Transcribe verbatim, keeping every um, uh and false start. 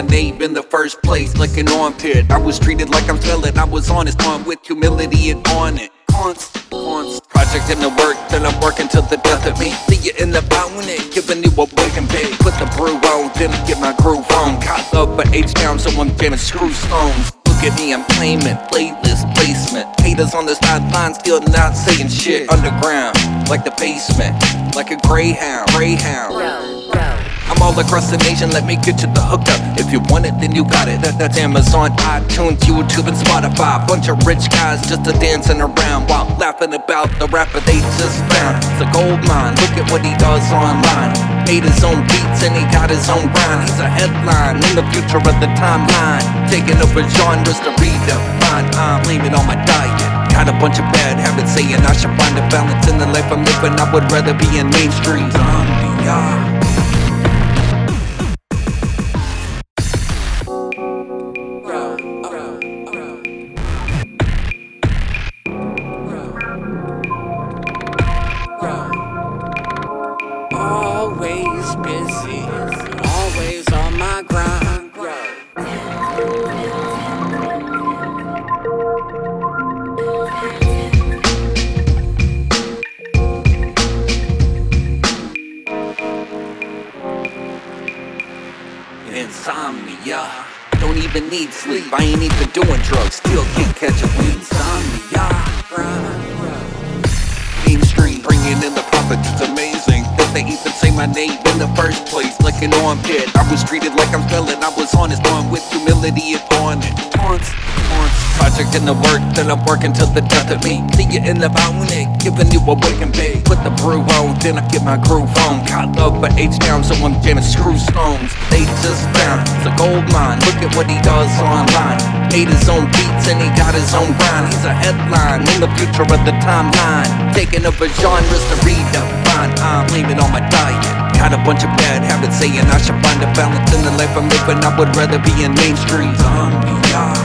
name in the first place. Like an armpit, I was treated like I'm smelling. I was honest, on with humility and on it. Constant, constant project in the work, then I'm working till the death of me. See you in the bounty, giving you a wake and bake. Put the brew on, then get my groove on. Caught up by H-Town, so I'm jamming screw stones. Look at me, I'm claiming playlist placement. Haters on the sideline, still not saying shit. Underground, like the basement, like a greyhound, greyhound. Bro, bro. I'm all across the nation, let me get you the hookup. If you want it, then you got it. That, that's Amazon, iTunes, YouTube, and Spotify. Bunch of rich guys just a dancing around while laughing about the rapper they just found. It's a gold mine, look at what he does online. Made his own beats and he got his own rhyme. He's a headline in the future of the timeline. Taking over genres to redefine. I'm blaming on my diet. Got a bunch of bad habits saying I should find a balance in the life I'm living. I would rather be in mainstream zombie, yeah. Always busy, always on my grind. Insomnia, don't even need sleep. I ain't even doing drugs, still can't catch a wind. Insomnia, mainstream, bringing in the profit, it's amazing that they even say my name in the first place. Like an armpit, I was treated like I'm smelling. I was honest, on with humility and on it. Once, once, project in the work, then I'm working till the death of me. See you in the bounty, giving you a wake and bake. Put the brew on, then I get my groove on. Caught up by H-Town, so I'm jamming screw stones. They just found it's a gold mine. Look at what he does online. Made his own beats and he got his own rhyme. He's a headline in the future of the timeline. Taking over genres to redefine. I'm blaming on my diet. Got a bunch of bad habits saying I should find a balance in the life I'm living. I would rather be in mainstream zombie.